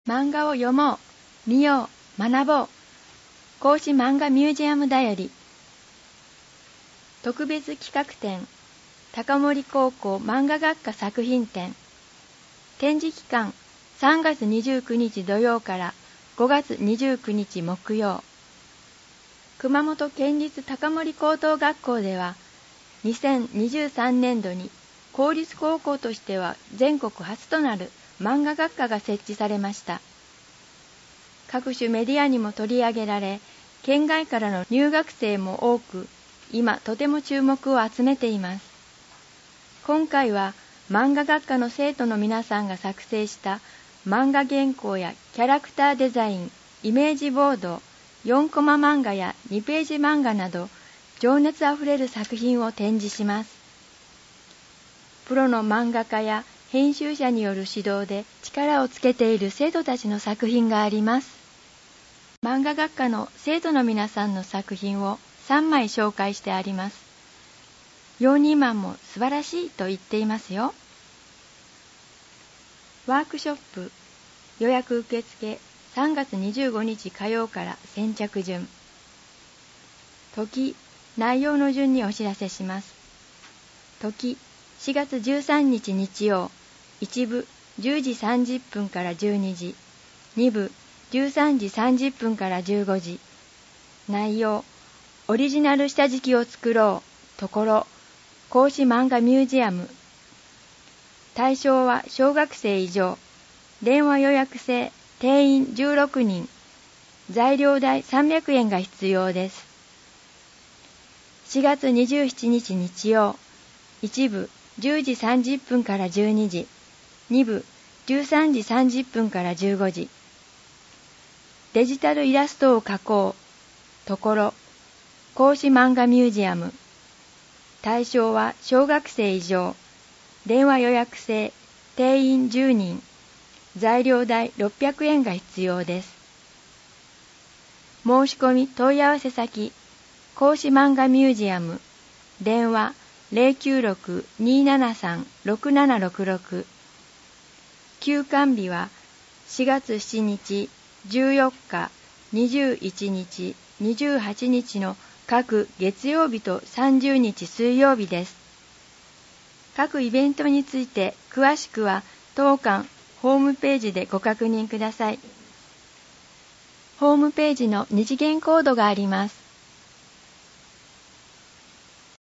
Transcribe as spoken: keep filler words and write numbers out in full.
漫画を読もう、見よう、学ぼう。孔子漫画ミュージアムだより。特別企画展、高森高校漫画学科作品展。展示期間、さんがつにじゅうくにち土曜からごがつにじゅうくにち木曜。熊本県立高森高等学校では、にせんにじゅうさんねんどに公立高校としては全国初となる漫画学科が設置されました。各種メディアにも取り上げられ、県外からの入学生も多く、今とても注目を集めています。今回は漫画学科の生徒の皆さんが作成した漫画原稿やキャラクターデザイン、イメージボード、よんコマ漫画やにページ漫画など、情熱あふれる作品を展示します。プロの漫画家や編集者による指導で力をつけている生徒たちの作品があります。漫画学科の生徒の皆さんの作品をさんまい紹介してあります。ようにまんも素晴らしいと言っていますよ。ワークショップ予約受付さんがつにじゅうごにち火曜から先着順。時、内容の順にお知らせします。時、しがつじゅうさんにち日曜、いちぶじゅうじさんじゅっぷんからじゅうにじ、にぶじゅうさんじさんじゅっぷんからじゅうごじ。内容、オリジナル下敷きを作ろう、ところ、孔子漫画ミュージアム。対象は小学生以上、電話予約制、定員じゅうろくにん、材料代さんびゃくえんが必要です。しがつにじゅうしちにち日曜、いちぶじゅうじさんじゅっぷんからじゅうにじ、にぶじゅうさんじさんじゅっぷんからじゅうごじ。デジタルイラストを描こう、ところ、孔子漫画ミュージアム。対象は小学生以上、電話予約制、定員じゅうにん、材料代ろっぴゃくえんが必要です。申し込み問い合わせ先、孔子漫画ミュージアム、電話 ゼロきゅうろく にーななさん ろくななろくろく。休館日はしがつしちにち、じゅうよっか、にじゅういちにち、にじゅうはちにちの各月曜日とさんじゅうにち水曜日です。各イベントについて詳しくは当館ホームページでご確認ください。ホームページの二次元コードがあります。